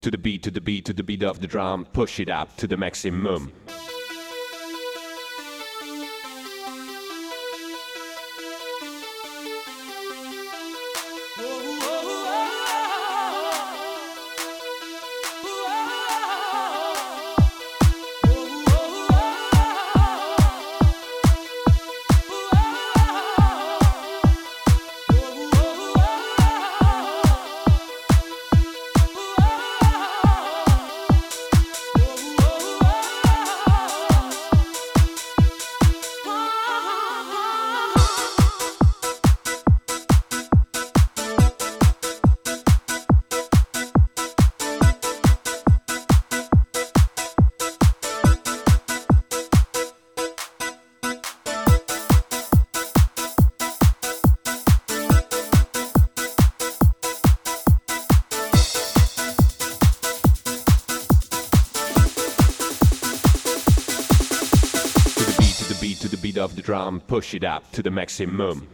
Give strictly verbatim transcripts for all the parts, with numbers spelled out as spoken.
To the beat, to the beat, to the beat of the drum, push it up to the maximum. To the beat of the drum, push it up to the maximum.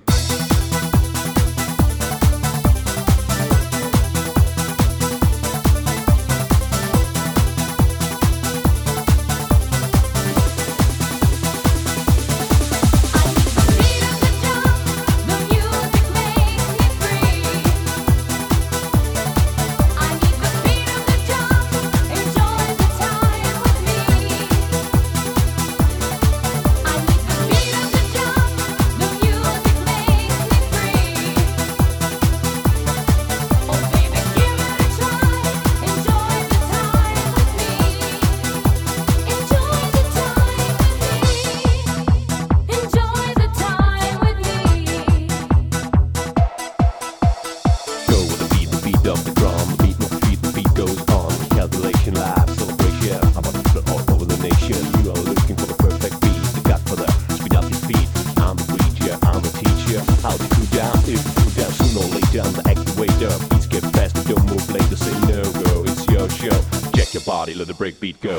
Of the drum, beat my feet, the beat goes on. Calculation, live celebration. I'm about to flip all over the nation. You are looking for the perfect beat, the godfather, speed up your feet. I'm a preacher, I'm a teacher. How to cool down, if you cool down, sooner or later I'm the activator. Beats get faster, don't move later, say no go. It's your show. Check your body, let the break beat go.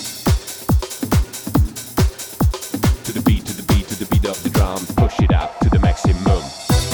To the beat, to the beat, to the beat of the drum, push it up to the maximum.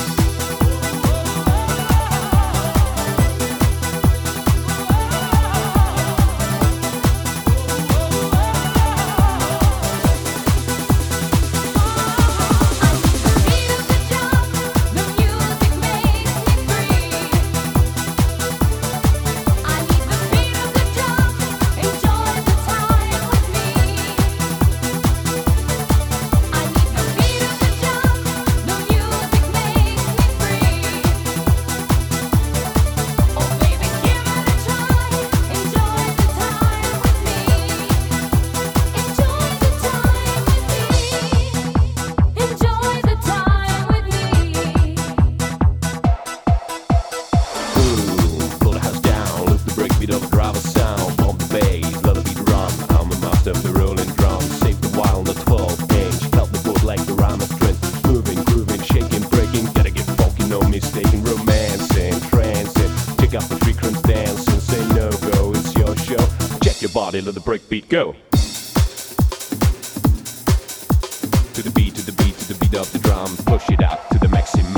Of driver sound, bomb the bass, let the beat run. I'm a master of the rolling drum. Save the while on the twelve inch. Help the boat like the rhyme of strength. Moving, grooving, shaking, breaking. Gotta get funky, no mistaking. Romancing, trancing. Check out the frequent dancing. Say no go, it's your show. Check your body, let the break beat go. To the beat, to the beat, to the beat of the drum. Push it up to the maximum.